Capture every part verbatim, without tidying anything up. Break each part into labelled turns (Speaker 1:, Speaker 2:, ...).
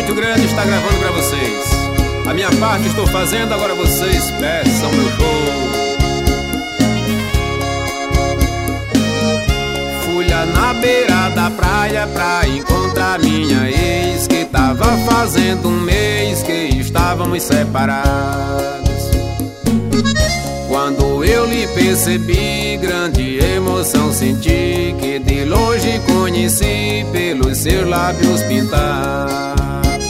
Speaker 1: Estúdio Grande está gravando pra vocês. A minha parte estou fazendo, agora vocês peçam meu show. Fui lá na beira da praia pra encontrar minha ex, que tava fazendo um mês que estávamos separados. Quando eu lhe percebi, grande emoção senti, que de longe conheci pelos seus lábios pintados.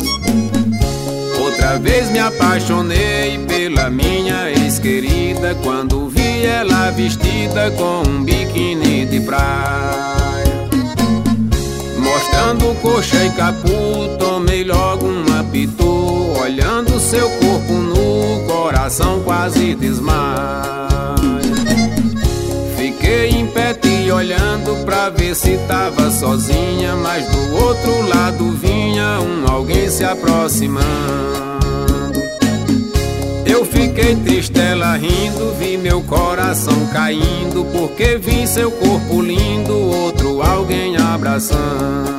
Speaker 1: Outra vez me apaixonei pela minha ex-querida, quando vi ela vestida com um biquíni de praia. Mostrando coxa e capu, tomei logo uma pitu, olhando seu corpo nu, coração quase desmaia. Fiquei em pé te olhando pra ver se tava sozinha, mas do outro lado vinha um alguém se aproximando. Eu fiquei triste, ela rindo, vi meu coração caindo, porque vi seu corpo lindo, outro alguém abraçando.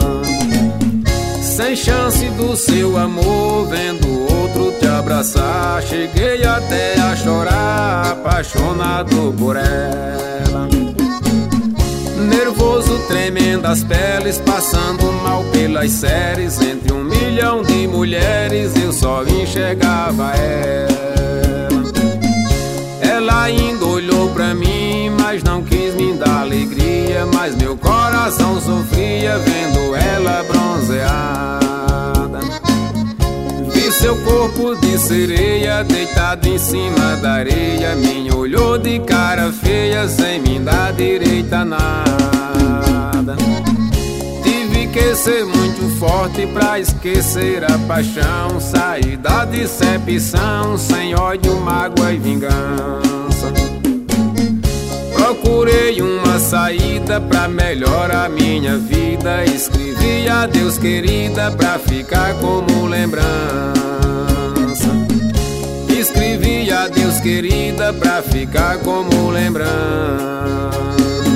Speaker 1: Sem chance do seu amor, vendo outro te abraçar, cheguei até a chorar, apaixonado por ela. Nervoso, tremendo as peles, passando mal pelas séries, entre um milhão de mulheres eu só enxergava ela. Ela ainda olhou pra mim, mas não quis me dar alegria, mas meu coração sofria vendo ela bronzeada. Vi seu corpo de sereia deitado em cima da areia, me olhou de cara feia sem me dar direito a nada. Tive que ser muito forte pra esquecer a paixão, sair da decepção sem ódio, mágoa e vingança. Procurei uma saída pra melhorar minha vida, escrevi adeus querida pra ficar como lembrança. Escrevi adeus querida pra ficar como lembrança.